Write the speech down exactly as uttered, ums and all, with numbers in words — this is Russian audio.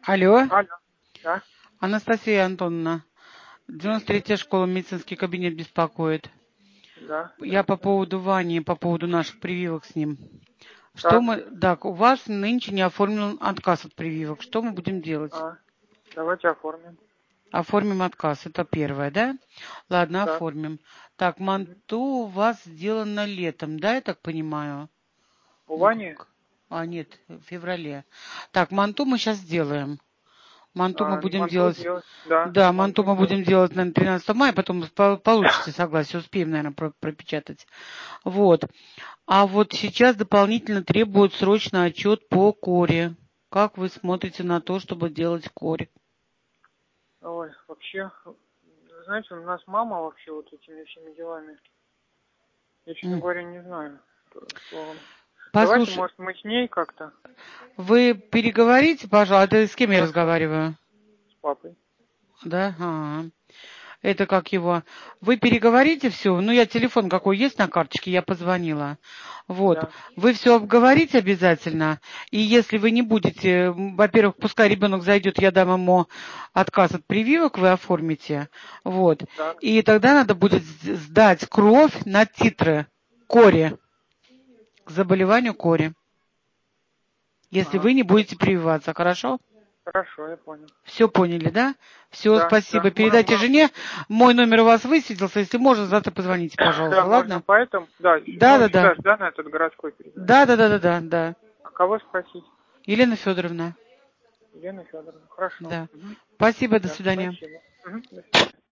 Алло, Алло. Да, Анастасия Антоновна, девяносто третья школа, медицинский кабинет беспокоит. да, Я по здравствуйте. поводу Вани, по поводу наших прививок с ним. Что Так, мы, так, у вас нынче не оформлен отказ от прививок. Что мы будем делать? а, давайте оформим. Оформим отказ, это первое, да? Ладно, Так, оформим. Так, мгм. манту у вас сделано летом, да, я так понимаю? У Ну Вани, как? А, нет, в феврале. Так, манту мы сейчас сделаем. Манту мы а, будем манту делать. делать, да, Да, манту манту мы делать. будем делать, наверное, тринадцатого мая, потом по- получите согласие, успеем, наверное, про- пропечатать. Вот. А вот сейчас дополнительно требуют срочно отчет по коре. Как вы смотрите на то, чтобы делать коре? Ой, вообще, вы знаете, у нас мама вообще вот этими всеми делами. Я, честно М. говоря, не знаю, что вам. Давайте, Послушай, может, мы с ней как-то, вы переговорите, пожалуйста. Это с кем я хорошо, разговариваю? с папой. Да? Ага. Это как его? Вы переговорите все. Ну, я телефон какой есть на карточке, я позвонила. Вот. Да, Вы все обговорите обязательно. И если вы не будете, м, во-первых, пускай ребенок зайдет, я дам ему отказ от прививок, вы оформите. Вот. так, И тогда надо будет с- сдать кровь на титры кори, к заболеванию кори. Если ага, вы не будете хорошо, прививаться, хорошо? хорошо, я понял. Все поняли, да? Все, Да, спасибо. да, мы, Передайте мы, жене. Мой номер у вас высветился. Если можно, завтра позвоните, да, пожалуйста, можно ладно? поэтому, да, Да, ну, да, да. сюда же, да, на этот городской перезвонить. Да, да, да, да, да, да. А кого спросить? Елена Федоровна. Елена Федоровна. Хорошо. Да. Мгм. Спасибо, до Да, свидания. спасибо. Мгм. До свидания.